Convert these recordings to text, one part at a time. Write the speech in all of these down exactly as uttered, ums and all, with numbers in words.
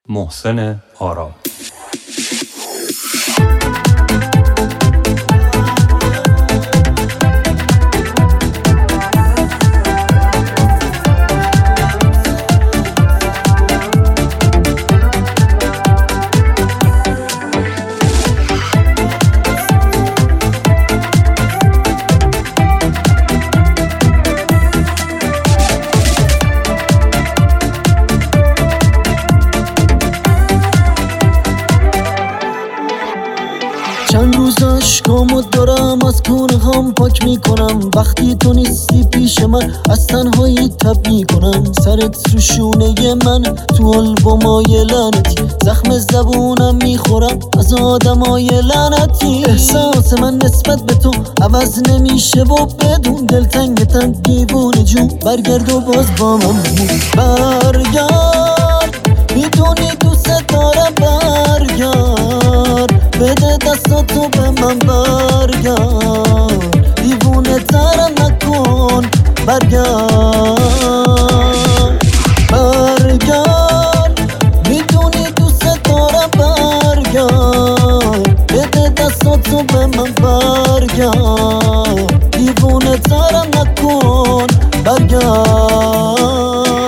محسن آرام. چند روز اشکامو دارم از کونه هم پاک میکنم. وقتی تو نیستی پیش من از تنهایی تب میکنم. سرت رو شونه من تو آلبومای لعنتی، زخم زبونم میخورم از آدمای لعنتی. احساس من نسبت به تو عوض نمیشه و بدون دلتنگتم دیوونه جون. برگرد و باز با من بمون. برگرد میدونی دوست دارم. برگرد بده دستاتو به من. برگرد دیوونه ترم نکن. برگرد برگرد میدونی دوست دارم. برگرد بده دستاتو به من. برگرد دیوونه ترم نکن. برگرد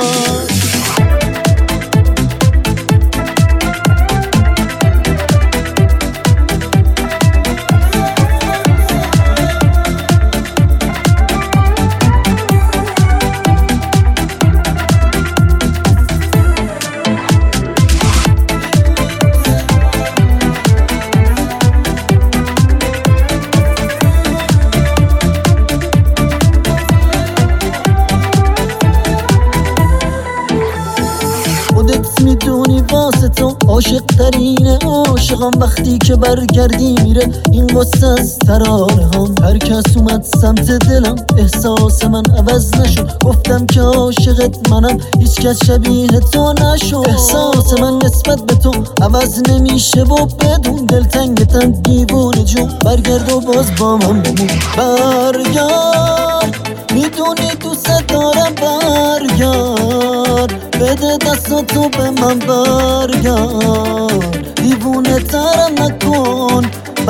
میدونی واسه تو عاشق ترین عاشقم. وقتی که برگردی میره این قصه از ترانه هم. هر کس اومد سمت دلم احساس من عوض نشد. گفتم که عاشقت منم هیچ کس شبیه تو نشد. احساس من نسبت به تو عوض نمیشه و بدون دلتنگتم دیوونه جون. برگرد و باز با من بمون. برگرد میدونی دوست دارم. برگرد بده دستاتو به من. برگرد دیوونه ترم نکن.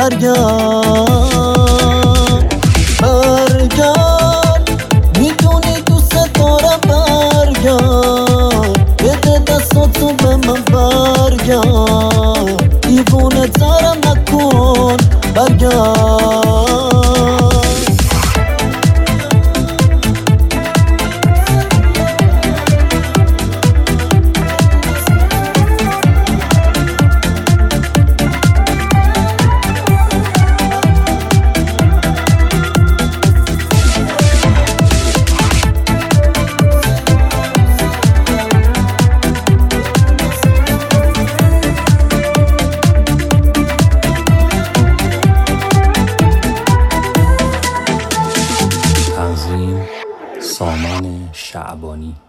برگرد برگرد میدونی دوست دارم. برگرد بده دستاتو به من. برگرد دیوونه ترم نکن. برگرد سامان شعبانی.